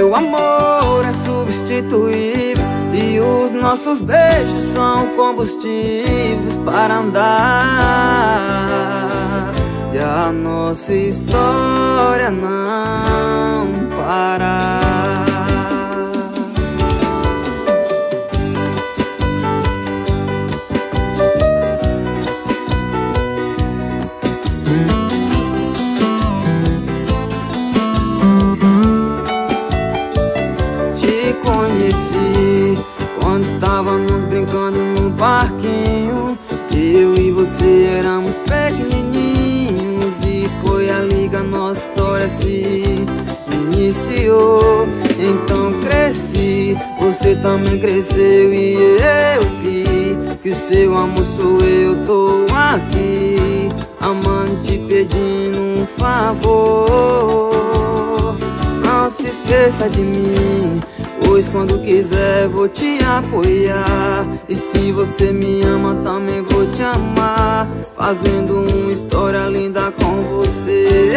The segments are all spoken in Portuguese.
meu amor é substituível e os nossos beijos são combustíveis para andar, e a nossa história não parar. Conheci quando estávamos brincando no parquinho. Eu e você éramos pequenininhos e foi ali que a nossa história se iniciou. Então cresci, você também cresceu e eu vi que o seu amor sou eu. Tô aqui amando, te pedindo um favor. Não se esqueça de mim, pois quando quiser vou te apoiar. E se você me ama, também vou te amar, fazendo uma história linda com você.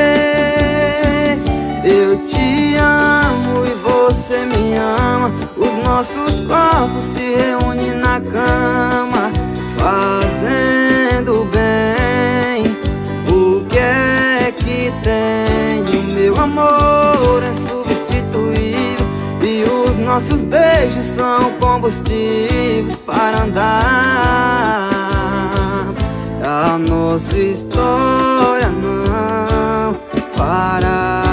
Eu te amo e você me ama, os nossos corpos se reúnem na cama, fazendo bem. O que é que tem? O meu amor é substituível e os nossos beijos são combustíveis para andar, a nossa história não parar.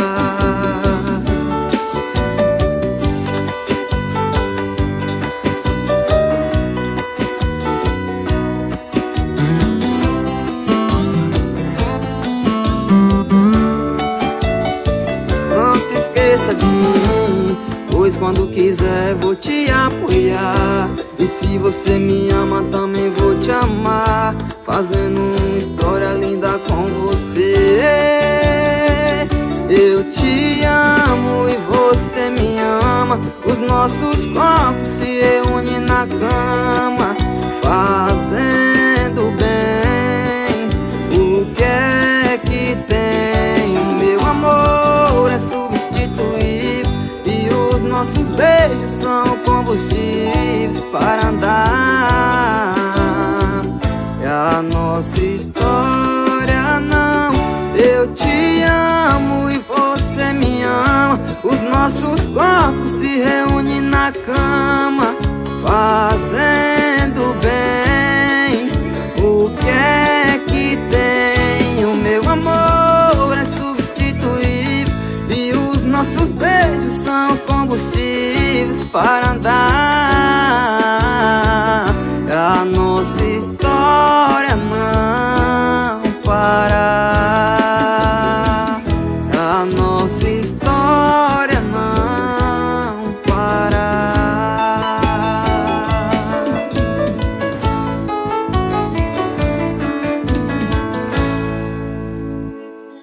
Não se esqueça de mim, pois quando quiser vou te apoiar. E se você me ama, também vou te amar, fazendo uma história linda com você. Eu te amo e você me ama, os nossos corpos se reúnem na cama, fazendo bem. O que é que tem? O meu amor é substituível e os nossos beijos são combustíveis para andar, e a nossa história não. Eu te amo e você me ama, os nossos corpos se reúnem na cama, fazendo bem. O que é que tem? O meu amor é substituível e os nossos beijos são combustíveis para andar,